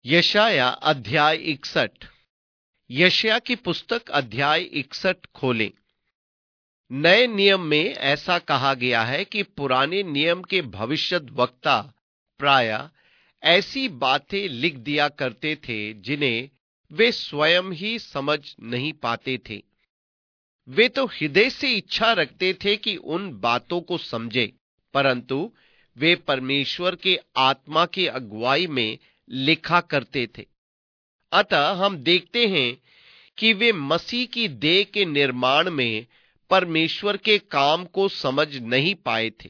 यशाया अध्याय 61। यशाया की पुस्तक अध्याय 61 खोलें। नए नियम में ऐसा कहा गया है कि पुराने नियम के भविष्यद्वक्ता प्रायः ऐसी बातें लिख दिया करते थे जिन्हें वे स्वयं ही समझ नहीं पाते थे। वे तो हृदय से इच्छा रखते थे कि उन बातों को समझे, परंतु वे परमेश्वर के आत्मा की अगुवाई में लिखा करते थे। अतः हम देखते हैं कि वे मसीह की देह के निर्माण में परमेश्वर के काम को समझ नहीं पाए थे।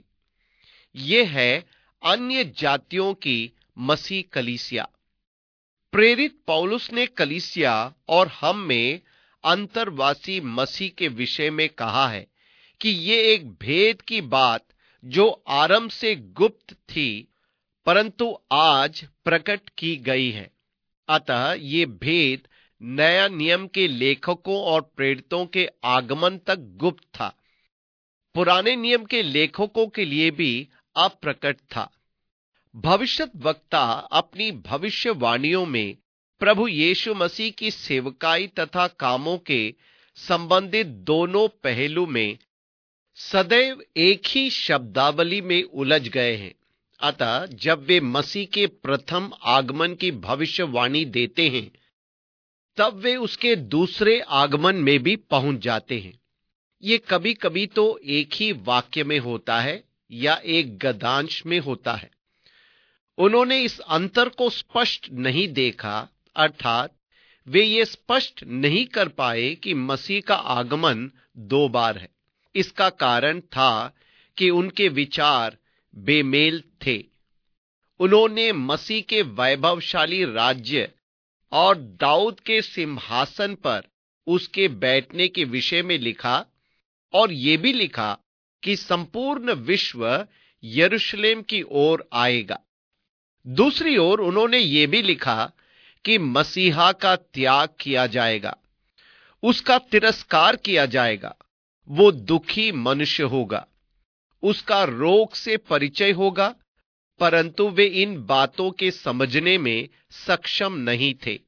यह है अन्य जातियों की मसीह कलीसिया। प्रेरित पौलुस ने कलीसिया और हम में अंतरवासी मसीह के विषय में कहा है कि ये एक भेद की बात जो आरंभ से गुप्त थी परंतु आज प्रकट की गई है। अतः ये भेद नया नियम के लेखकों और प्रेरितों के आगमन तक गुप्त था। पुराने नियम के लेखकों के लिए भी अप्रकट था। भविष्यद्वक्ता अपनी भविष्यवाणियों में प्रभु यीशु मसीह की सेवकाई तथा कामों के संबंधित दोनों पहलू में सदैव एक ही शब्दावली में उलझ गए हैं। अतः जब वे मसीह के प्रथम आगमन की भविष्यवाणी देते हैं तब वे उसके दूसरे आगमन में भी पहुंच जाते हैं। ये कभी कभी तो एक ही वाक्य में होता है या एक गद्यांश में होता है। उन्होंने इस अंतर को स्पष्ट नहीं देखा, अर्थात वे ये स्पष्ट नहीं कर पाए कि मसीह का आगमन 2 बार है। इसका कारण था कि उनके विचार बेमेल थे। उन्होंने मसीह के वैभवशाली राज्य और दाऊद के सिंहासन पर उसके बैठने के विषय में लिखा और यह भी लिखा कि संपूर्ण विश्व यरूशलेम की ओर आएगा। दूसरी ओर उन्होंने यह भी लिखा कि मसीहा का त्याग किया जाएगा, उसका तिरस्कार किया जाएगा, वो दुखी मनुष्य होगा, उसका रोग से परिचय होगा, परंतु वे इन बातों के समझने में सक्षम नहीं थे।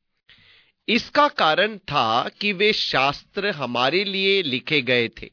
इसका कारण था कि वे शास्त्र हमारे लिए लिखे गए थे।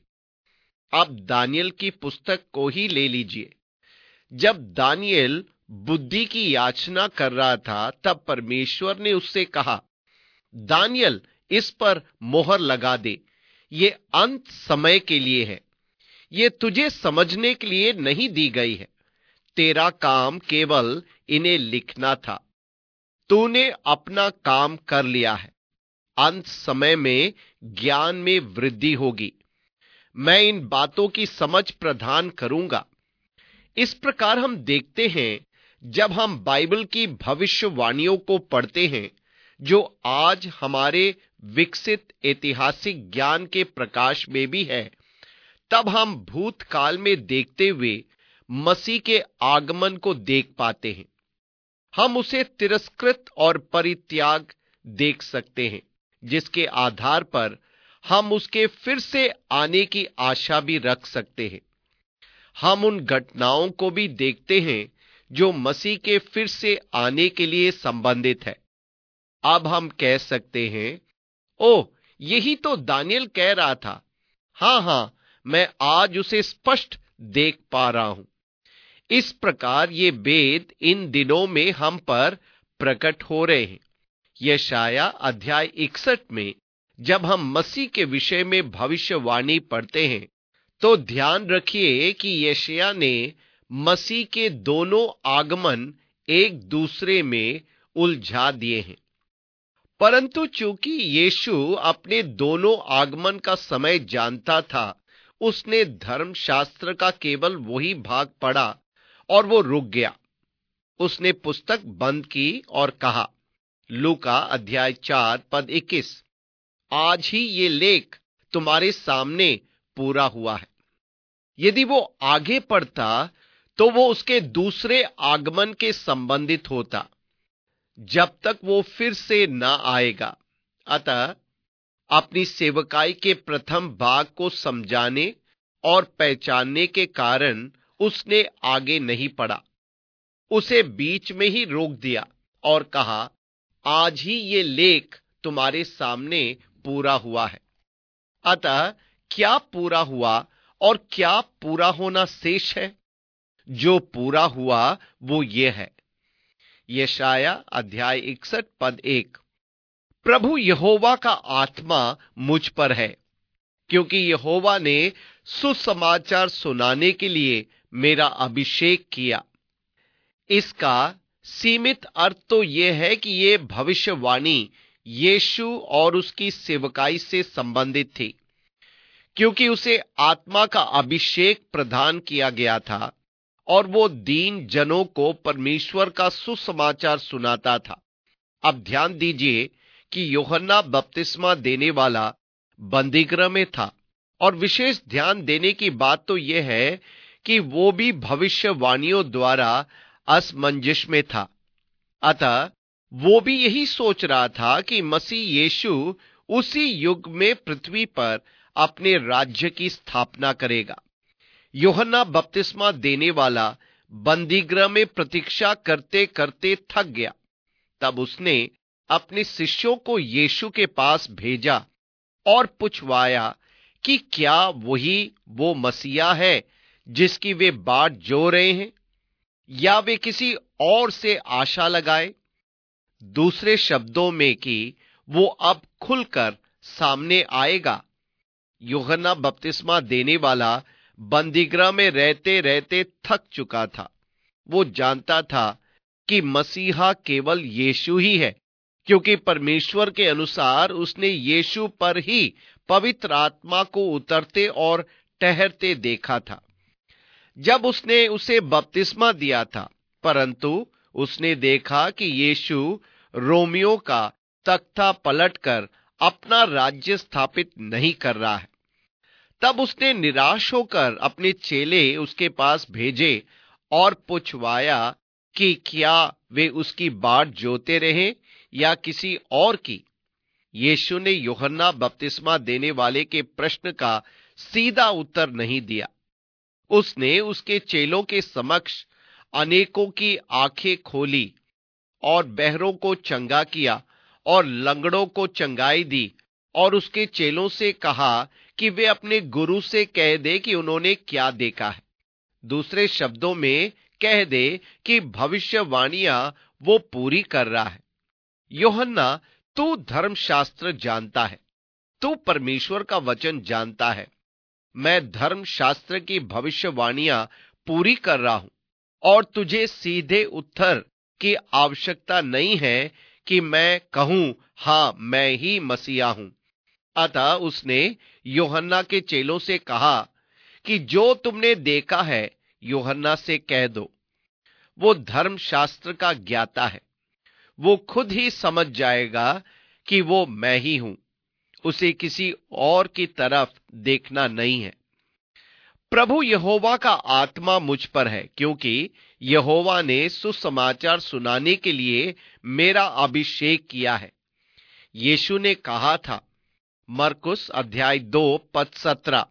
अब दानियल की पुस्तक को ही ले लीजिए। जब दानियल बुद्धि की याचना कर रहा था तब परमेश्वर ने उससे कहा, दानियल इस पर मोहर लगा दे, ये अंत समय के लिए है, ये तुझे समझने के लिए नहीं दी गई है। तेरा काम केवल इन्हें लिखना था, तूने अपना काम कर लिया है। अंत समय में ज्ञान में वृद्धि होगी, मैं इन बातों की समझ प्रदान करूंगा। इस प्रकार हम देखते हैं जब हम बाइबल की भविष्यवाणियों को पढ़ते हैं जो आज हमारे विकसित ऐतिहासिक ज्ञान के प्रकाश में भी है, तब हम भूतकाल में देखते हुए मसीह के आगमन को देख पाते हैं। हम उसे तिरस्कृत और परित्याग देख सकते हैं, जिसके आधार पर हम उसके फिर से आने की आशा भी रख सकते हैं। हम उन घटनाओं को भी देखते हैं जो मसीह के फिर से आने के लिए संबंधित है। अब हम कह सकते हैं, ओह, यही तो दानियल कह रहा था। हां, मैं आज उसे स्पष्ट देख पा रहा हूं। इस प्रकार ये भेद इन दिनों में हम पर प्रकट हो रहे हैं। यशाया अध्याय 61 में जब हम मसीह के विषय में भविष्यवाणी पढ़ते हैं तो ध्यान रखिए कि यशाया ने मसीह के दोनों आगमन एक दूसरे में उलझा दिए हैं। परंतु चूंकि यीशु अपने दोनों आगमन का समय जानता था, उसने धर्मशास्त्र का केवल वही भाग पढ़ा और वो रुक गया। उसने पुस्तक बंद की और कहा, लूका अध्याय 4 पद 21, आज ही ये लेख तुम्हारे सामने पूरा हुआ है। यदि वो आगे पढ़ता तो वो उसके दूसरे आगमन के संबंधित होता, जब तक वो फिर से ना आएगा। अतः अपनी सेवकाई के प्रथम भाग को समझाने और पहचानने के कारण उसने आगे नहीं पढ़ा, उसे बीच में ही रोक दिया और कहा, आज ही ये लेख तुम्हारे सामने पूरा हुआ है। अतः क्या पूरा हुआ और क्या पूरा होना शेष है? जो पूरा हुआ वो ये है। यशाया अध्याय 61 पद 1। प्रभु यहोवा का आत्मा मुझ पर है, क्योंकि यहोवा ने सुसमाचार सुनाने के लिए मेरा अभिषेक किया। इसका सीमित अर्थ तो यह है कि यह भविष्यवाणी यीशु और उसकी सेवकाई से संबंधित थी, क्योंकि उसे आत्मा का अभिषेक प्रदान किया गया था और वो दीन जनों को परमेश्वर का सुसमाचार सुनाता था। अब ध्यान दीजिए कि यूहन्ना बपतिस्मा देने वाला बंदीगृह में था, और विशेष ध्यान देने की बात तो यह है कि वो भी भविष्यवाणियों द्वारा असमंजस में था। अतः वो भी यही सोच रहा था कि मसीह यीशु उसी युग में पृथ्वी पर अपने राज्य की स्थापना करेगा। यूहन्ना बपतिस्मा देने वाला बंदीगृह में प्रतीक्षा करते करते थक गया। तब उसने अपने शिष्यों को यीशु के पास भेजा और पूछवाया कि क्या वही वो मसीहा है जिसकी वे बाट जो रहे हैं, या वे किसी और से आशा लगाए। दूसरे शब्दों में कि वो अब खुलकर सामने आएगा। यूहन्ना बपतिस्मा देने वाला बंदीगृह में रहते रहते थक चुका था। वो जानता था कि मसीहा केवल यीशु ही है, क्योंकि परमेश्वर के अनुसार उसने यीशु पर ही पवित्र आत्मा को उतरते और ठहरते देखा था जब उसने उसे बपतिस्मा दिया था। परंतु उसने देखा कि यीशु रोमियों का तख्ता पलटकर अपना राज्य स्थापित नहीं कर रहा है। तब उसने निराश होकर अपने चेले उसके पास भेजे और पूछवाया कि क्या वे उसकी बाट जोते रहे या किसी और की। यीशु ने यूहन्ना बपतिस्मा देने वाले के प्रश्न का सीधा उत्तर नहीं दिया। उसने उसके चेलों के समक्ष अनेकों की आंखें खोली और बहरों को चंगा किया और लंगड़ों को चंगाई दी, और उसके चेलों से कहा कि वे अपने गुरु से कह दे कि उन्होंने क्या देखा है। दूसरे शब्दों में कह दे कि भविष्यवाणियां वो पूरी कर रहा है। यूहन्ना, तू धर्मशास्त्र जानता है, तू परमेश्वर का वचन जानता है। मैं धर्मशास्त्र की भविष्यवाणियां पूरी कर रहा हूं, और तुझे सीधे उत्तर की आवश्यकता नहीं है कि मैं कहूं, हां मैं ही मसीहा हूं। अतः उसने यूहन्ना के चेलों से कहा कि जो तुमने देखा है यूहन्ना से कह दो। वो धर्मशास्त्र का ज्ञाता है, वो खुद ही समझ जाएगा कि वो मैं ही हूं। उसे किसी और की तरफ देखना नहीं है। प्रभु यहोवा का आत्मा मुझ पर है, क्योंकि यहोवा ने सुसमाचार सुनाने के लिए मेरा अभिषेक किया है। यीशु ने कहा था, मरकुस अध्याय 2 पद 17,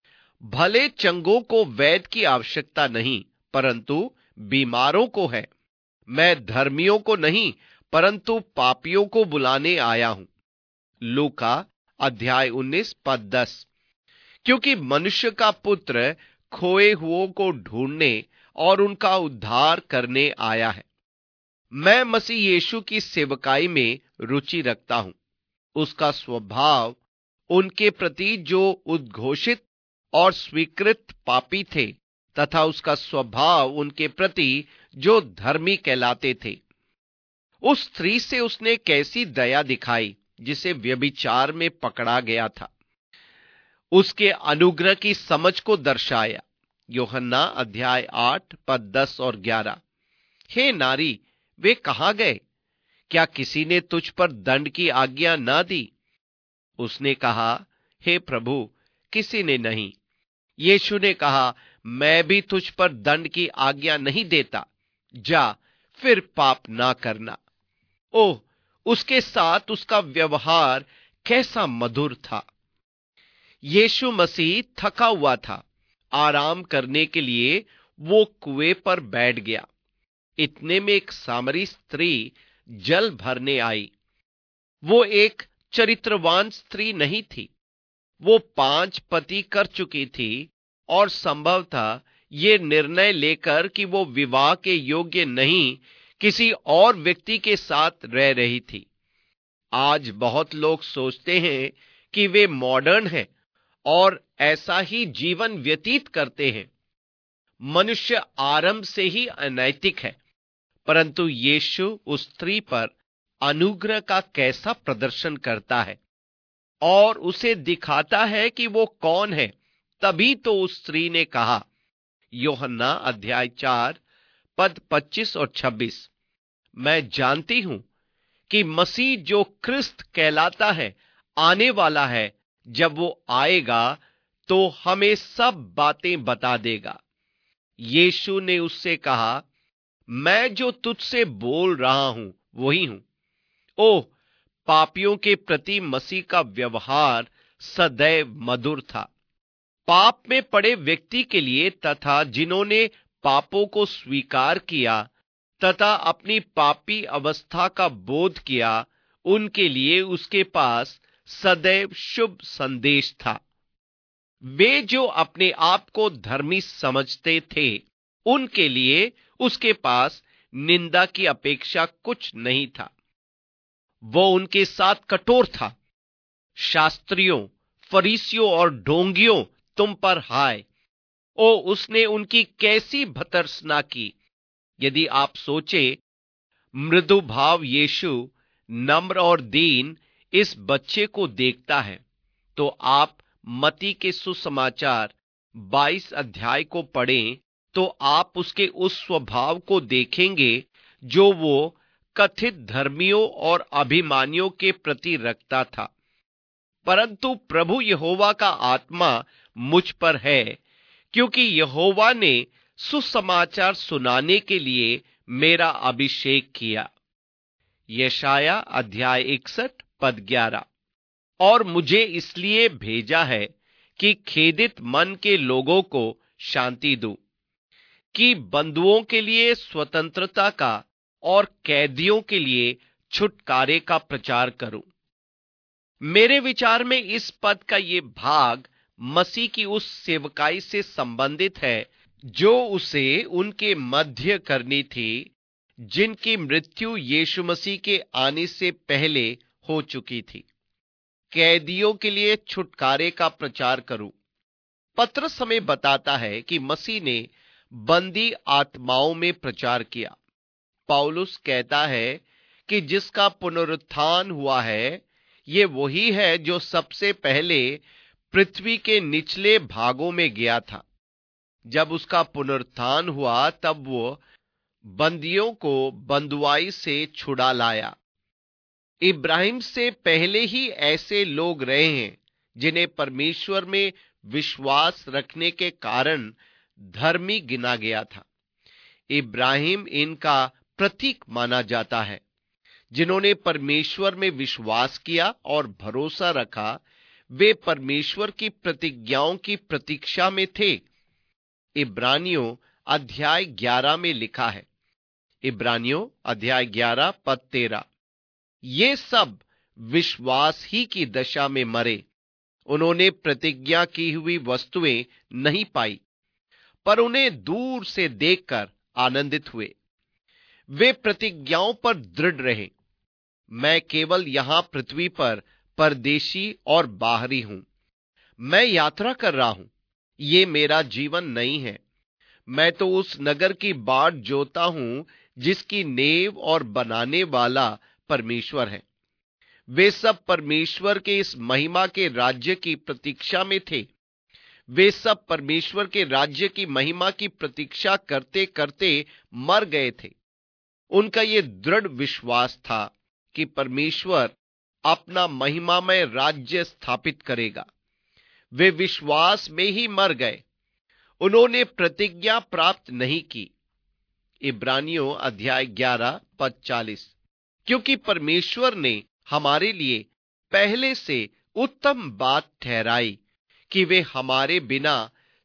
भले चंगों को वैद्य की आवश्यकता नहीं, परंतु बीमारों को है। मैं धर्मियों को नहीं, परंतु पापियों को बुलाने आया हूं। लूका अध्याय 19 पद 10, क्योंकि मनुष्य का पुत्र खोए हुओं को ढूंढने और उनका उद्धार करने आया है। मैं मसीह यीशु की सेवकाई में रुचि रखता हूं। उसका स्वभाव उनके प्रति जो उद्घोषित और स्वीकृत पापी थे, तथा उसका स्वभाव उनके प्रति जो धर्मी कहलाते थे। उस स्त्री से उसने कैसी दया दिखाई जिसे व्यभिचार में पकड़ा गया था। उसके अनुग्रह की समझ को दर्शाया। यूहन्ना अध्याय 8 पद 10 और 11, हे नारी, वे कहां गए? क्या किसी ने तुझ पर दंड की आज्ञा ना दी? उसने कहा, हे प्रभु, किसी ने नहीं। यीशु ने कहा, मैं भी तुझ पर दंड की आज्ञा नहीं देता, जा फिर पाप ना करना। ओह, उसके साथ उसका व्यवहार कैसा मधुर था। यीशु मसीह थका हुआ था। आराम करने के लिए वो कुएं पर बैठ गया। इतने में एक सामरी स्त्री जल भरने आई। वो एक चरित्रवान स्त्री नहीं थी। वो 5 पति कर चुकी थी और संभव था ये निर्णय लेकर कि वो विवाह के योग्य नहीं किसी और व्यक्ति के साथ रह रही थी। आज बहुत लोग सोचते हैं कि वे मॉडर्न हैं और ऐसा ही जीवन व्यतीत करते हैं। मनुष्य आरंभ से ही अनैतिक है, परंतु यीशु उस स्त्री पर अनुग्रह का कैसा प्रदर्शन करता है और उसे दिखाता है कि वो कौन है। तभी तो उस स्त्री ने कहा, यूहन्ना अध्याय 4 पद 25 और 26, मैं जानती हूं कि मसीह जो क्रिस्त कहलाता है आने वाला है। जब वो आएगा तो हमें सब बातें बता देगा। यीशु ने उससे कहा, मैं जो तुझसे बोल रहा हूं वही हूं। ओह, पापियों के प्रति मसीह का व्यवहार सदैव मधुर था। पाप में पड़े व्यक्ति के लिए तथा जिन्होंने पापों को स्वीकार किया तथा अपनी पापी अवस्था का बोध किया, उनके लिए उसके पास सदैव शुभ संदेश था। वे जो अपने आप को धर्मी समझते थे, उनके लिए उसके पास निंदा की अपेक्षा कुछ नहीं था। वो उनके साथ कठोर था। शास्त्रियों, फरीसियों और ढोंगियों, तुम पर हाय। ओ, उसने उनकी कैसी भर्त्सना की। यदि आप सोचे, मृदु भाव यीशु नम्र और दीन इस बच्चे को देखता है, तो आप मत्ती के सुसमाचार 22 अध्याय को पढ़ें तो आप उसके उस स्वभाव को देखेंगे जो वो कथित धर्मियों और अभिमानियों के प्रति रखता था। परंतु प्रभु यहोवा का आत्मा मुझ पर है, क्योंकि यहोवा ने सुसमाचार सुनाने के लिए मेरा अभिषेक किया। यशाया अध्याय 61 पद 11। और मुझे इसलिए भेजा है कि खेदित मन के लोगों को शांति दूं, कि बंधुओं के लिए स्वतंत्रता का और कैदियों के लिए छुटकारे का प्रचार करूं। मेरे विचार में इस पद का ये भाग मसीह की उस सेवकाई से संबंधित है जो उसे उनके मध्य करनी थी, जिनकी मृत्यु यीशु मसीह के आने से पहले हो चुकी थी। कैदियों के लिए छुटकारे का प्रचार करूं। पत्रस हमें बताता है कि मसीह ने बंदी आत्माओं में प्रचार किया। पौलुस कहता है कि जिसका पुनरुत्थान हुआ है, ये वही है जो सबसे पहले पृथ्वी के निचले भागों में गया था। जब उसका पुनरुत्थान हुआ तब वो बंदियों को बंधुआई से छुड़ा लाया। इब्राहिम से पहले ही ऐसे लोग रहे हैं जिन्हें परमेश्वर में विश्वास रखने के कारण धर्मी गिना गया था। इब्राहिम इनका प्रतीक माना जाता है। जिन्होंने परमेश्वर में विश्वास किया और भरोसा रखा, वे परमेश्वर की प्रतिज्ञाओं की प्रतीक्षा में थे। इब्रानियों अध्याय 11 में लिखा है, इब्रानियों अध्याय 11 पद 13, ये सब विश्वास ही की दशा में मरे। उन्होंने प्रतिज्ञा की हुई वस्तुएं नहीं पाई, पर उन्हें दूर से देखकर आनंदित हुए। वे प्रतिज्ञाओं पर दृढ़ रहे। मैं केवल यहां पृथ्वी पर परदेशी और बाहरी हूं। मैं यात्रा कर रहा हूं। ये मेरा जीवन नहीं है। मैं तो उस नगर की बाट जोता हूं जिसकी नेव और बनाने वाला परमेश्वर है। वे सब परमेश्वर के इस महिमा के राज्य की प्रतीक्षा में थे। वे सब परमेश्वर के राज्य की महिमा की प्रतीक्षा करते करते मर गए थे। उनका ये दृढ़ विश्वास था कि परमेश्वर अपना महिमामय राज्य स्थापित करेगा। वे विश्वास में ही मर गए। उन्होंने प्रतिज्ञा प्राप्त नहीं की। इब्रानियों अध्याय 11 पद 40, क्योंकि परमेश्वर ने हमारे लिए पहले से उत्तम बात ठहराई कि वे हमारे बिना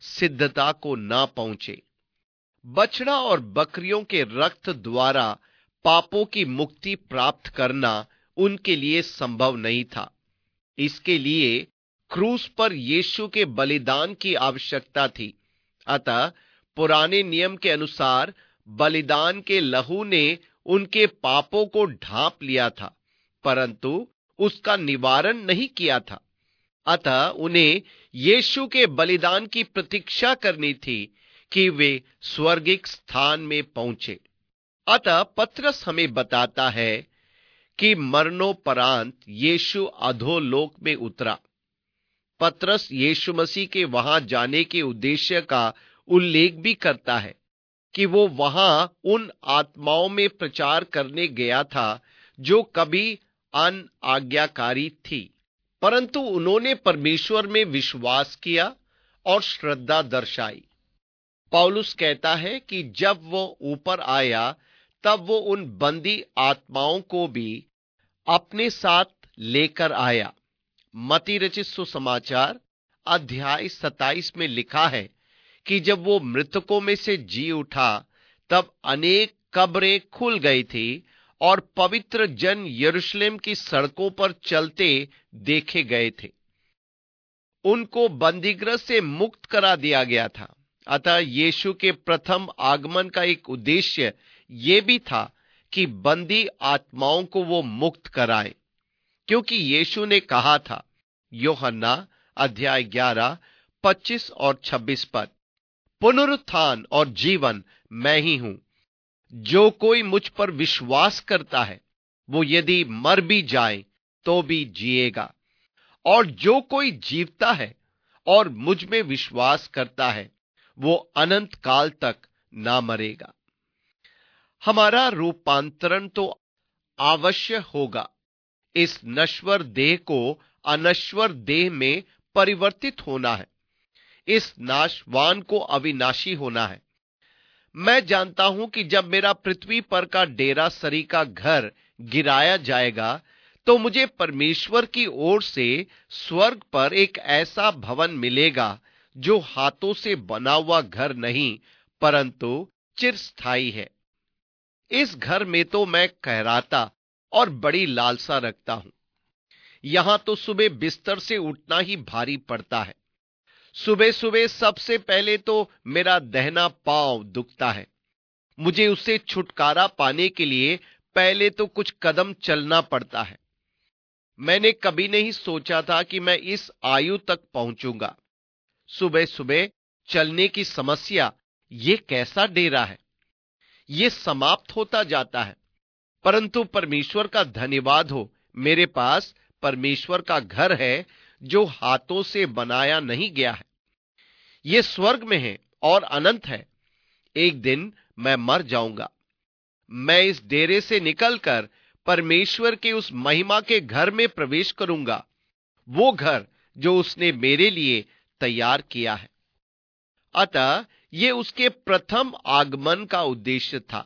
सिद्धता को ना पहुंचे। बछड़ा और बकरियों के रक्त द्वारा पापों की मुक्ति प्राप्त करना उनके लिए संभव नहीं था। इसके लिए क्रूस पर यीशु के बलिदान की आवश्यकता थी। अतः पुराने नियम के अनुसार बलिदान के लहू ने उनके पापों को ढांप लिया था, परंतु उसका निवारण नहीं किया था। अतः उन्हें यीशु के बलिदान की प्रतीक्षा करनी थी कि वे स्वर्गिक स्थान में पहुंचे। अतः पतरस हमें बताता है कि मरणोपरांत यीशु अधोलोक में उतरा। पतरस यीशु मसीह के वहां जाने के उद्देश्य का उल्लेख भी करता है कि वो वहां उन आत्माओं में प्रचार करने गया था जो कभी अनाज्ञाकारी थी, परंतु उन्होंने परमेश्वर में विश्वास किया और श्रद्धा दर्शाई। पौलुस कहता है कि जब वो ऊपर आया तब वो उन बंदी आत्माओं को भी अपने साथ लेकर आया। मत्ती रचित सुसमाचार अध्याय 27 में लिखा है कि जब वो मृतकों में से जी उठा तब अनेक कब्रें खुल गई थी और पवित्र जन यरूशलेम की सड़कों पर चलते देखे गए थे। उनको बंदीगृह से मुक्त करा दिया गया था। अतः यीशु के प्रथम आगमन का एक उद्देश्य यह भी था कि बंदी आत्माओं को वो मुक्त कराए, क्योंकि यीशु ने कहा था, यूहन्ना अध्याय 11 25 और 26 पद, पुनरुत्थान और जीवन मैं ही हूं। जो कोई मुझ पर विश्वास करता है वो यदि मर भी जाए तो भी जिएगा, और जो कोई जीवता है और मुझ में विश्वास करता है वो अनंत काल तक ना मरेगा। हमारा रूपांतरण तो अवश्य होगा। इस नश्वर देह को अनश्वर देह में परिवर्तित होना है। इस नाशवान को अविनाशी होना है। मैं जानता हूं कि जब मेरा पृथ्वी पर का डेरा सरी का घर गिराया जाएगा तो मुझे परमेश्वर की ओर से स्वर्ग पर एक ऐसा भवन मिलेगा जो हाथों से बना हुआ घर नहीं परंतु चिरस्थायी है। इस घर में तो मैं कहराता और बड़ी लालसा रखता हूं। यहां तो सुबह बिस्तर से उठना ही भारी पड़ता है। सुबह सुबह सबसे पहले तो मेरा दाहिना पांव दुखता है। मुझे उससे छुटकारा पाने के लिए पहले तो कुछ कदम चलना पड़ता है। मैंने कभी नहीं सोचा था कि मैं इस आयु तक पहुंचूंगा। सुबह सुबह चलने की समस्या, ये कैसा डेरा है। ये समाप्त होता जाता है, परंतु परमेश्वर का धन्यवाद हो, मेरे पास परमेश्वर का घर है जो हाथों से बनाया नहीं गया है। ये स्वर्ग में है और अनंत है। एक दिन मैं मर जाऊंगा। मैं इस डेरे से निकलकर परमेश्वर के उस महिमा के घर में प्रवेश करूंगा, वो घर जो उसने मेरे लिए तैयार किया है। अतः ये उसके प्रथम आगमन का उद्देश्य था।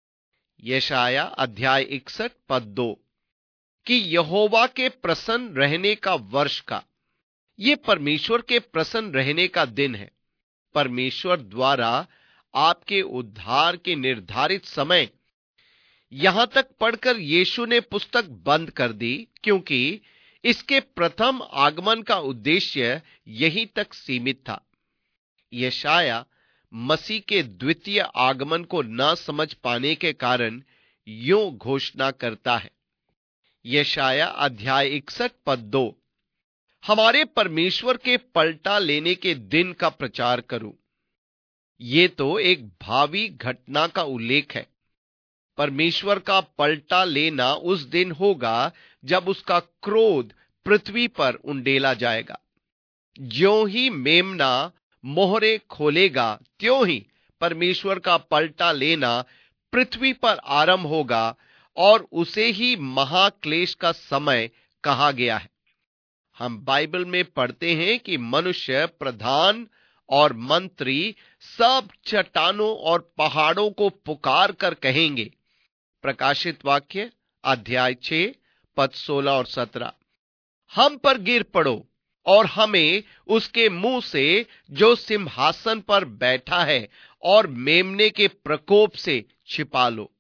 यशाया अध्याय 61 पद 2 कि यहोवा के प्रसन्न रहने का वर्ष का, ये परमेश्वर के प्रसन्न रहने का दिन है। परमेश्वर द्वारा आपके उद्धार के निर्धारित समय, यहां तक पढ़कर यीशु ने पुस्तक बंद कर दी, क्योंकि इसके प्रथम आगमन का उद्देश्य यहीं तक सीमित था। यशाया मसीह के द्वितीय आगमन को न समझ पाने के कारण यूं घोषणा करता है। यशाया अध्याय 61 पद 2, हमारे परमेश्वर के पलटा लेने के दिन का प्रचार करूं। ये तो एक भावी घटना का उल्लेख है। परमेश्वर का पलटा लेना उस दिन होगा जब उसका क्रोध पृथ्वी पर उंडेला जाएगा। ज्यों ही मेमना मोहरे खोलेगा त्यों ही परमेश्वर का पलटा लेना पृथ्वी पर आरंभ होगा, और उसे ही महाक्लेश का समय कहा गया है। हम बाइबल में पढ़ते हैं कि मनुष्य, प्रधान और मंत्री सब चट्टानों और पहाड़ों को पुकार कर कहेंगे। प्रकाशित वाक्य अध्याय 6 पद 16 और 17, हम पर गिर पड़ो और हमें उसके मुंह से जो सिंहासन पर बैठा है और मेमने के प्रकोप से छिपा लो।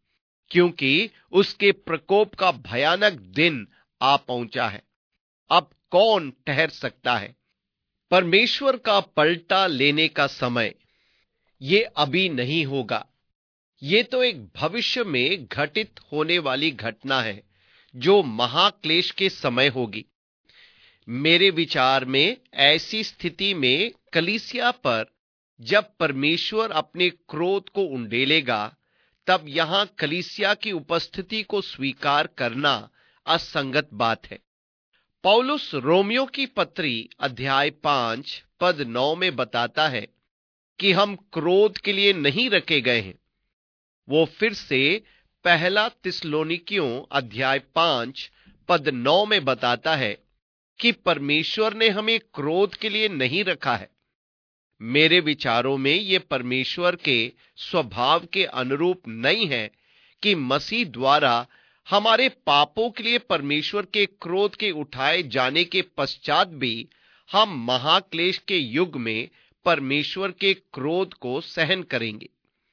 क्योंकि उसके प्रकोप का भयानक दिन आ पहुंचा है। अब कौन ठहर सकता है? परमेश्वर का पलटा लेने का समय ये अभी नहीं होगा। ये तो एक भविष्य में घटित होने वाली घटना है जो महाक्लेश के समय होगी। मेरे विचार में ऐसी स्थिति में कलीसिया पर जब परमेश्वर अपने क्रोध को उंडेलेगा, तब यहां कलीसिया की उपस्थिति को स्वीकार करना असंगत बात है। पौलुस रोमियो की पत्री अध्याय 5 पद 9 में बताता है कि हम क्रोध के लिए नहीं रखे गए हैं। वो फिर से पहला थिस्सलुनीकियों अध्याय 5 पद 9 में बताता है कि परमेश्वर ने हमें क्रोध के लिए नहीं रखा है। मेरे विचारों में यह परमेश्वर के स्वभाव के अनुरूप नहीं है कि मसीह द्वारा हमारे पापों के लिए परमेश्वर के क्रोध के उठाए जाने के पश्चात भी हम महाक्लेश के युग में परमेश्वर के क्रोध को सहन करेंगे।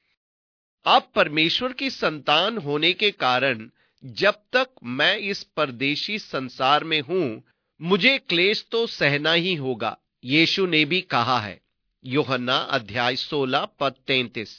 अब परमेश्वर की संतान होने के कारण जब तक मैं इस परदेशी संसार में हूं, मुझे क्लेश तो सहना ही होगा। यीशु ने भी कहा है, यूहन्ना अध्याय 16 पद 33,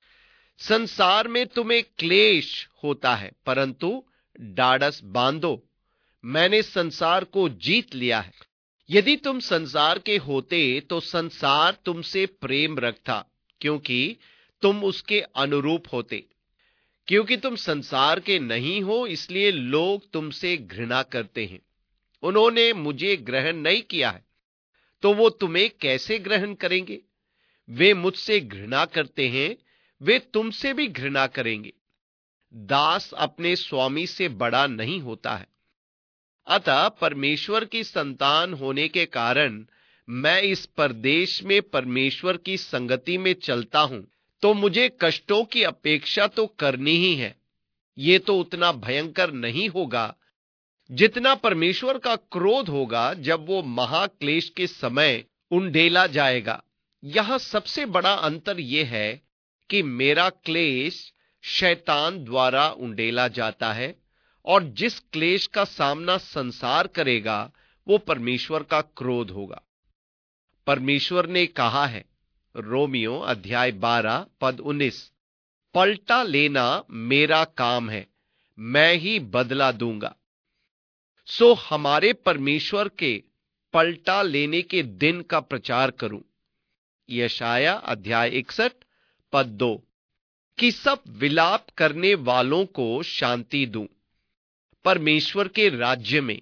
संसार में तुम्हें क्लेश होता है, परंतु ढाढ़स बांधो, मैंने संसार को जीत लिया है। यदि तुम संसार के होते तो संसार तुमसे प्रेम रखता, क्योंकि तुम उसके अनुरूप होते। क्योंकि तुम संसार के नहीं हो, इसलिए लोग तुमसे घृणा करते हैं। उन्होंने मुझे ग्रहण नहीं किया है, तो वो तुम्हें कैसे ग्रहण करेंगे? वे मुझसे घृणा करते हैं, वे तुमसे भी घृणा करेंगे। दास अपने स्वामी से बड़ा नहीं होता है। अतः परमेश्वर की संतान होने के कारण मैं इस परदेश में परमेश्वर की संगति में चलता हूं, तो मुझे कष्टों की अपेक्षा तो करनी ही है। ये तो उतना भयंकर नहीं होगा जितना परमेश्वर का क्रोध होगा जब वो महाक्लेश के समय उंडेला जाएगा। यह सबसे बड़ा अंतर यह है कि मेरा क्लेश शैतान द्वारा उंडेला जाता है, और जिस क्लेश का सामना संसार करेगा वो परमेश्वर का क्रोध होगा। परमेश्वर ने कहा है, रोमियो अध्याय 12 पद 19, पलटा लेना मेरा काम है, मैं ही बदला दूंगा। सो हमारे परमेश्वर के पलटा लेने के दिन का प्रचार करूं। यशाया अध्याय 61 पद 2, कि सब विलाप करने वालों को शांति दूं परमेश्वर के राज्य में।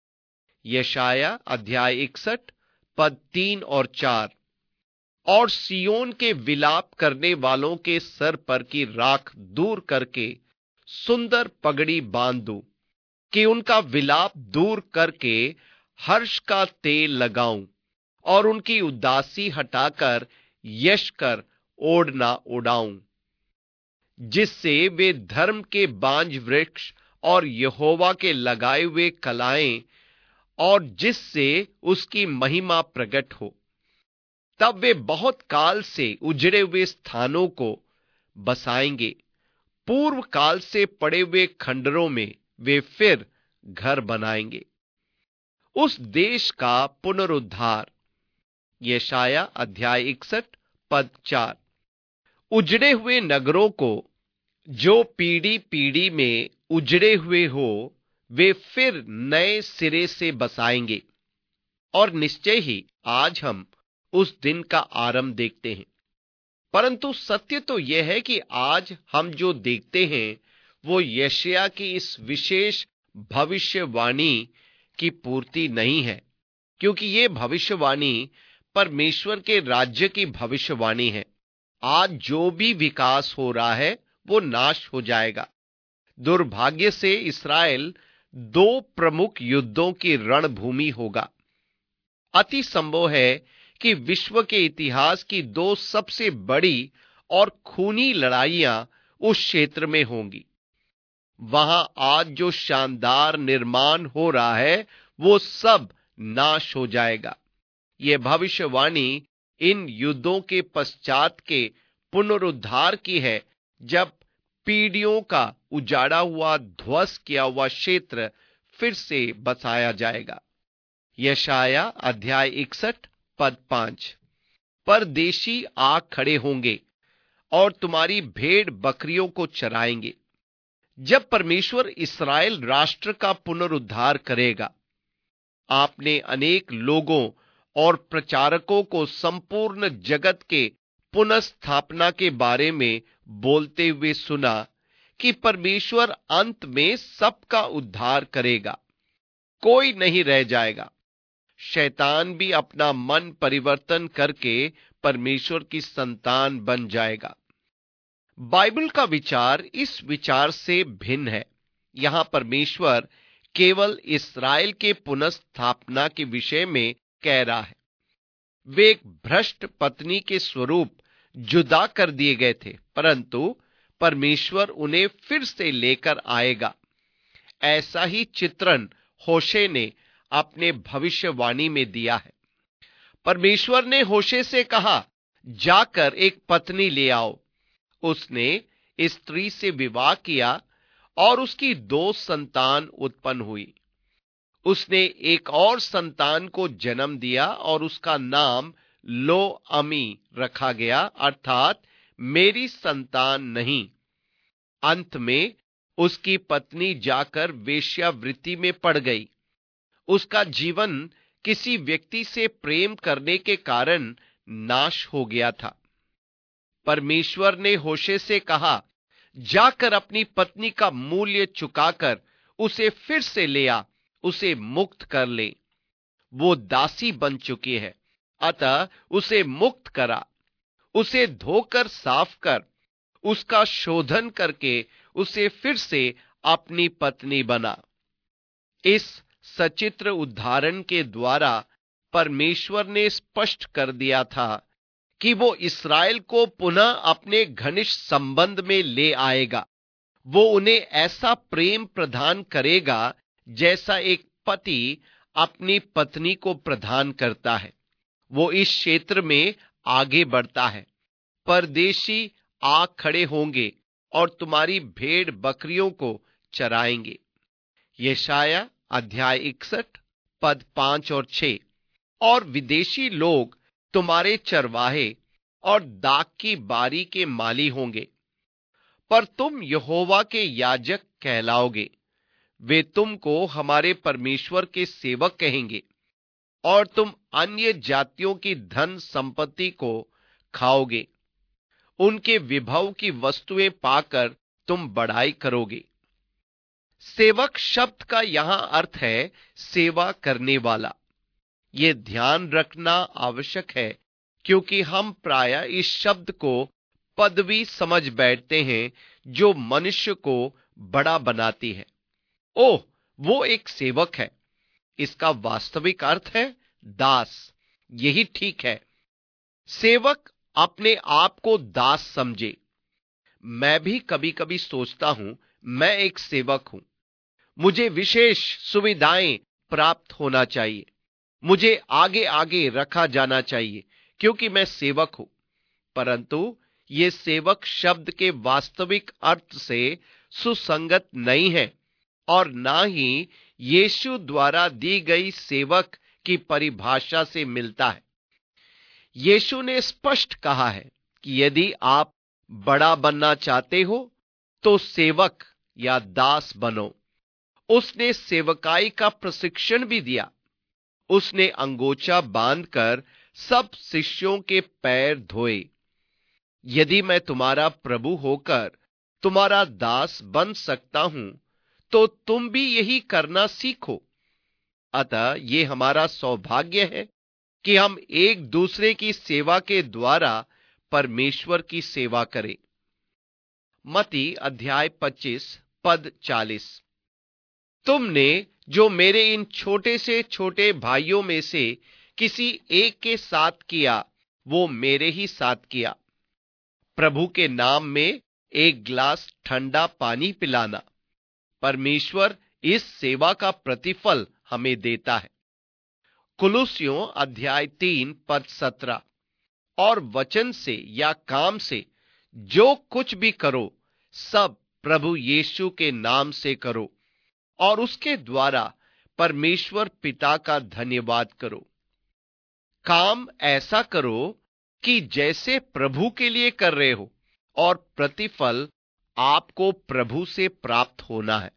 यशाया अध्याय 61 पद 3 और 4, और सियोन के विलाप करने वालों के सर पर की राख दूर करके सुंदर पगड़ी बांध दूं, कि उनका विलाप दूर करके हर्ष का तेल लगाऊं, और उनकी उदासी हटाकर यश कर ओढ़ना उड़ाऊं, जिससे वे धर्म के बांज वृक्ष और यहोवा के लगाए हुए कलाएं, और जिससे उसकी महिमा प्रकट हो। तब वे बहुत काल से उजड़े हुए स्थानों को बसाएंगे, पूर्व काल से पड़े हुए खंडरों में वे फिर घर बनाएंगे। उस देश का पुनरुद्धार। यशाया अध्याय 61 पद 4, उजड़े हुए नगरों को जो पीढ़ी पीढ़ी में उजड़े हुए हो, वे फिर नए सिरे से बसाएंगे। और निश्चय ही आज हम उस दिन का आरंभ देखते हैं। परंतु सत्य तो यह है कि आज हम जो देखते हैं वो यशाया की इस विशेष भविष्यवाणी की पूर्ति नहीं है, क्योंकि ये भविष्यवाणी परमेश्वर के राज्य की भविष्यवाणी है। आज जो भी विकास हो रहा है वो नाश हो जाएगा। दुर्भाग्य से इस्राएल दो प्रमुख युद्धों की रणभूमि होगा। अति संभव है कि विश्व के इतिहास की दो सबसे बड़ी और खूनी लड़ाइयां उस क्षेत्र में होंगी। वहां आज जो शानदार निर्माण हो रहा है वो सब नाश हो जाएगा। यह भविष्यवाणी इन युद्धों के पश्चात के पुनरुद्धार की है, जब पीढ़ियों का उजाड़ा हुआ, ध्वस्त किया हुआ क्षेत्र फिर से बसाया जाएगा। यशाया अध्याय 61 पद 5। परदेशी आ खड़े होंगे और तुम्हारी भेड़ बकरियों को चराएंगे। जब परमेश्वर इस्राएल राष्ट्र का पुनरुद्धार करेगा, आपने अनेक लोगों और प्रचारकों को संपूर्ण जगत के पुनर्स्थापना के बारे में बोलते हुए सुना कि परमेश्वर अंत में सबका उद्धार करेगा, कोई नहीं रह जाएगा। शैतान भी अपना मन परिवर्तन करके परमेश्वर की संतान बन जाएगा। बाइबल का विचार इस विचार से भिन्न है। यहां परमेश्वर केवल इस्राएल के पुनर्स्थापना के विषय में कह रहा है। वे एक भ्रष्ट पत्नी के स्वरूप जुदा कर दिए गए थे, परंतु परमेश्वर उन्हें फिर से लेकर आएगा। ऐसा ही चित्रण होशे ने अपने भविष्यवाणी में दिया है। परमेश्वर ने होशे से कहा, जाकर एक पत्नी ले आओ। उसने स्त्री से विवाह किया और उसकी 2 संतान उत्पन्न हुई। उसने एक और संतान को जन्म दिया और उसका नाम लो अमी रखा गया, अर्थात मेरी संतान नहीं। अंत में उसकी पत्नी जाकर वेश्यावृत्ति में पड़ गई। उसका जीवन किसी व्यक्ति से प्रेम करने के कारण नाश हो गया था। परमेश्वर ने होशे से कहा, जाकर अपनी पत्नी का मूल्य चुकाकर उसे फिर से ले आ, उसे मुक्त कर ले। वो दासी बन चुकी है, अतः उसे मुक्त करा। उसे धोकर साफ कर, उसका शोधन करके उसे फिर से अपनी पत्नी बना। इस सचित्र उदाहरण के द्वारा परमेश्वर ने स्पष्ट कर दिया था कि वो इस्राएल को पुनः अपने घनिष्ठ संबंध में ले आएगा। वो उन्हें ऐसा प्रेम प्रदान करेगा जैसा एक पति अपनी पत्नी को प्रदान करता है। वो इस क्षेत्र में आगे बढ़ता है। परदेशी आ खड़े होंगे और तुम्हारी भेड़ बकरियों को चराएंगे। यशाया अध्याय 61 पद 5 और 6। और विदेशी लोग तुम्हारे चरवाहे और दाख की बारी के माली होंगे, पर तुम यहोवा के याजक कहलाओगे। वे तुमको हमारे परमेश्वर के सेवक कहेंगे और तुम अन्य जातियों की धन संपत्ति को खाओगे। उनके विभव की वस्तुएं पाकर तुम बढ़ाई करोगे। सेवक शब्द का यहां अर्थ है सेवा करने वाला। यह ध्यान रखना आवश्यक है, क्योंकि हम प्रायः इस शब्द को पदवी समझ बैठते हैं जो मनुष्य को बड़ा बनाती है। ओह, वो एक सेवक है। इसका वास्तविक अर्थ है दास। यही ठीक है। सेवक अपने आप को दास समझे। मैं भी कभी कभी सोचता हूं मैं एक सेवक हूं। मुझे विशेष सुविधाएं प्राप्त होना चाहिए। मुझे आगे आगे रखा जाना चाहिए क्योंकि मैं सेवक हूं। परंतु यह सेवक शब्द के वास्तविक अर्थ से सुसंगत नहीं है और ना ही यीशु द्वारा दी गई सेवक की परिभाषा से मिलता है। यीशु ने स्पष्ट कहा है कि यदि आप बड़ा बनना चाहते हो तो सेवक या दास बनो। उसने सेवकाई का प्रशिक्षण भी दिया। उसने अंगोछा बांधकर सब शिष्यों के पैर धोए। यदि मैं तुम्हारा प्रभु होकर तुम्हारा दास बन सकता हूं तो तुम भी यही करना सीखो। अतः ये हमारा सौभाग्य है कि हम एक दूसरे की सेवा के द्वारा परमेश्वर की सेवा करें। मत्ती अध्याय 25 पद 40। तुमने जो मेरे इन छोटे से छोटे भाइयों में से किसी एक के साथ किया, वो मेरे ही साथ किया। प्रभु के नाम में एक गिलास ठंडा पानी पिलाना, परमेश्वर इस सेवा का प्रतिफल हमें देता है। कुलुस्सियों अध्याय 3 पद 17। और वचन से या काम से जो कुछ भी करो, सब प्रभु यीशु के नाम से करो और उसके द्वारा परमेश्वर पिता का धन्यवाद करो। काम ऐसा करो कि जैसे प्रभु के लिए कर रहे हो और प्रतिफल आपको प्रभु से प्राप्त होना है।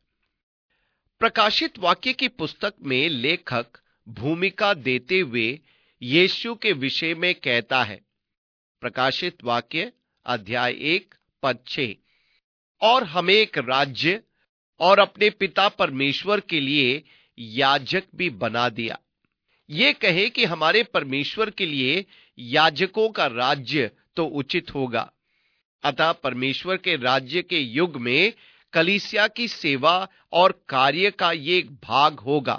प्रकाशित वाक्य की पुस्तक में लेखक भूमिका देते हुए यीशु के विषय में कहता है, प्रकाशित वाक्य अध्याय 1 पद 6, और हमें एक राज्य और अपने पिता परमेश्वर के लिए याजक भी बना दिया। ये कहे कि हमारे परमेश्वर के लिए याजकों का राज्य तो उचित होगा। अतः परमेश्वर के राज्य के युग में कलीसिया की सेवा और कार्य का ये एक भाग होगा।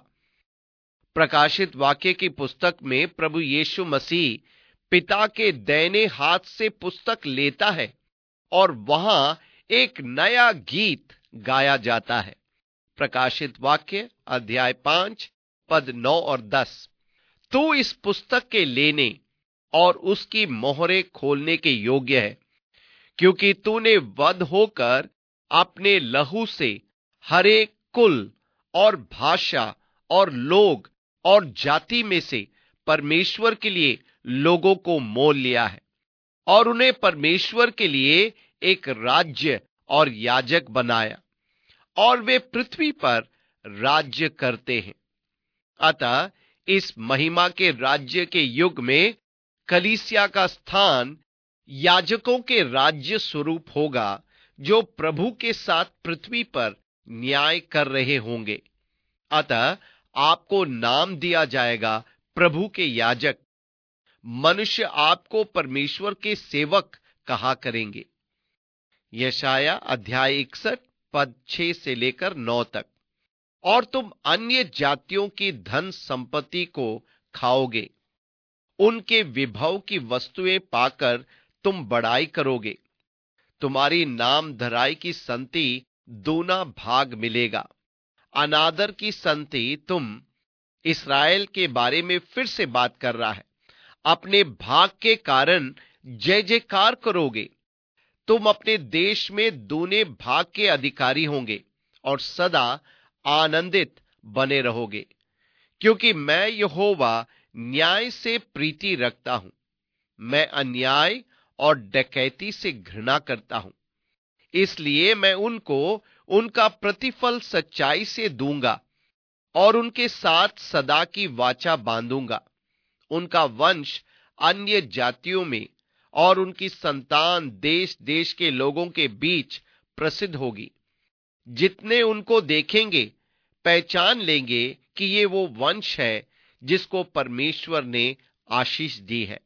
प्रकाशित वाक्य की पुस्तक में प्रभु यीशु मसीह पिता के दाहिने हाथ से पुस्तक लेता है और वहां एक नया गीत गाया जाता है। प्रकाशित वाक्य अध्याय 5 पद 9 और 10। तू इस पुस्तक के लेने और उसकी मोहरें खोलने के योग्य है, क्योंकि तूने वध होकर अपने लहू से हर एक कुल और भाषा और लोग और जाति में से परमेश्वर के लिए लोगों को मोल लिया है और उन्हें परमेश्वर के लिए एक राज्य और याजक बनाया, और वे पृथ्वी पर राज्य करते हैं। अतः इस महिमा के राज्य के युग में कलीसिया का स्थान याजकों के राज्य स्वरूप होगा, जो प्रभु के साथ पृथ्वी पर न्याय कर रहे होंगे। अतः आपको नाम दिया जाएगा प्रभु के याजक। मनुष्य आपको परमेश्वर के सेवक कहा करेंगे। यशाया अध्याय 61 पद 6 से लेकर 9 तक। और तुम अन्य जातियों की धन संपत्ति को खाओगे, उनके विभव की वस्तुएं पाकर तुम बड़ाई करोगे। तुम्हारी नाम धराई की संति दूना भाग मिलेगा। अनादर की संति तुम, इस्राएल के बारे में फिर से बात कर रहा है, अपने भाग के कारण जय जयकार करोगे। तुम अपने देश में दूने भाग के अधिकारी होंगे और सदा आनंदित बने रहोगे, क्योंकि मैं यहोवा न्याय से प्रीति रखता हूं। मैं अन्याय और डकैती से घृणा करता हूं, इसलिए मैं उनको उनका प्रतिफल सच्चाई से दूंगा और उनके साथ सदा की वाचा बांधूंगा। उनका वंश अन्य जातियों में और उनकी संतान देश देश के लोगों के बीच प्रसिद्ध होगी। जितने उनको देखेंगे पहचान लेंगे कि ये वो वंश है जिसको परमेश्वर ने आशीष दी है।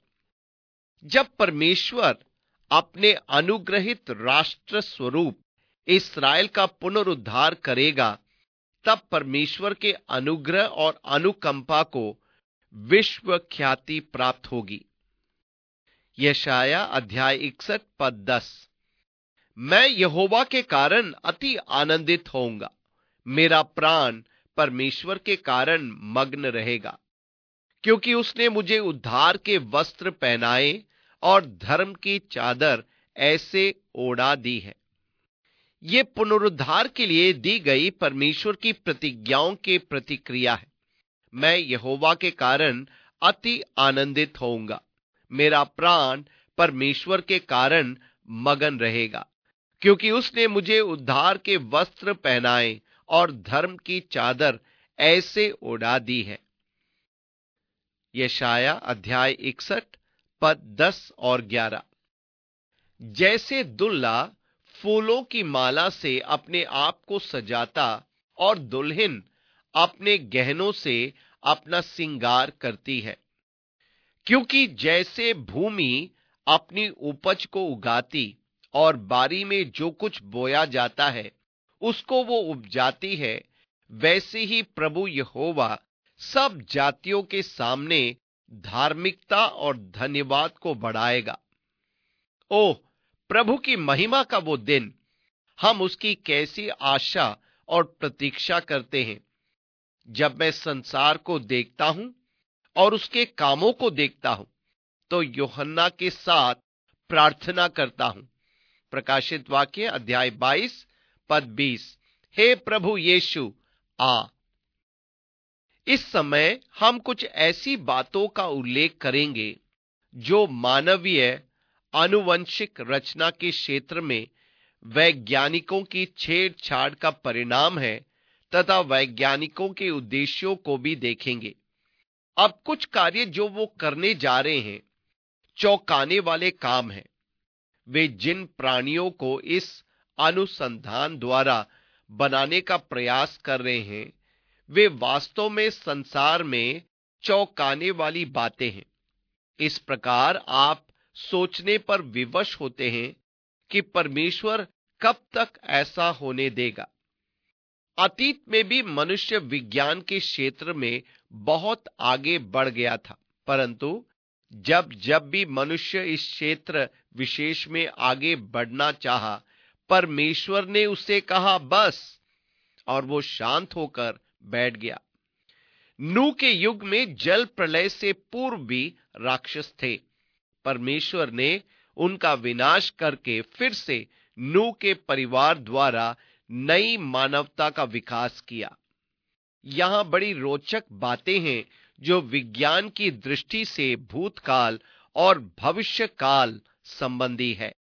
जब परमेश्वर अपने अनुग्रहित राष्ट्र स्वरूप इस्राएल का पुनरुद्धार करेगा, तब परमेश्वर के अनुग्रह और अनुकंपा को विश्व ख्याति प्राप्त होगी। यशाया अध्याय 61 पद 10। मैं यहोवा के कारण अति आनंदित होऊंगा, मेरा प्राण परमेश्वर के कारण मग्न रहेगा, क्योंकि उसने मुझे उद्धार के वस्त्र पहनाए और धर्म की चादर ऐसे ओढ़ा दी है। ये पुनरुद्धार के लिए दी गई परमेश्वर की प्रतिज्ञाओं की प्रतिक्रिया है। मैं यहोवा के कारण अति आनंदित होऊंगा, मेरा प्राण परमेश्वर के कारण मगन रहेगा, क्योंकि उसने मुझे उद्धार के वस्त्र पहनाए और धर्म की चादर ऐसे ओढ़ा दी है। यशाया अध्याय 61 पद 10 और 11। जैसे दुल्हा फूलों की माला से अपने आप को सजाता और दुल्हन अपने गहनों से अपना श्रृंगार करती है, क्योंकि जैसे भूमि अपनी उपज को उगाती और बारी में जो कुछ बोया जाता है उसको वो उपजाती है, वैसे ही प्रभु यहोवा सब जातियों के सामने धार्मिकता और धन्यवाद को बढ़ाएगा। ओह, प्रभु की महिमा का वो दिन! हम उसकी कैसी आशा और प्रतीक्षा करते हैं। जब मैं संसार को देखता हूं और उसके कामों को देखता हूं, तो यूहन्ना के साथ प्रार्थना करता हूं, प्रकाशित वाक्य अध्याय 22 पद 20। हे प्रभु यीशु आ। इस समय हम कुछ ऐसी बातों का उल्लेख करेंगे जो मानवीय आनुवंशिक रचना के क्षेत्र में वैज्ञानिकों की छेड़छाड़ का परिणाम है तथा वैज्ञानिकों के उद्देश्यों को भी देखेंगे। अब कुछ कार्य जो वो करने जा रहे हैं चौंकाने वाले काम हैं। वे जिन प्राणियों को इस अनुसंधान द्वारा बनाने का प्रयास कर रहे हैं वे वास्तव में संसार में चौंकाने वाली बातें हैं। इस प्रकार आप सोचने पर विवश होते हैं कि परमेश्वर कब तक ऐसा होने देगा। अतीत में भी मनुष्य विज्ञान के क्षेत्र में बहुत आगे बढ़ गया था, परंतु जब जब भी मनुष्य इस क्षेत्र विशेष में आगे बढ़ना चाहा, परमेश्वर ने उसे कहा बस, और वो शांत होकर बैठ गया। नूह के युग में जल प्रलय से पूर्व भी राक्षस थे। परमेश्वर ने उनका विनाश करके फिर से नूह के परिवार द्वारा नई मानवता का विकास किया। यहां बड़ी रोचक बातें हैं जो विज्ञान की दृष्टि से भूतकाल और भविष्य काल संबंधी है।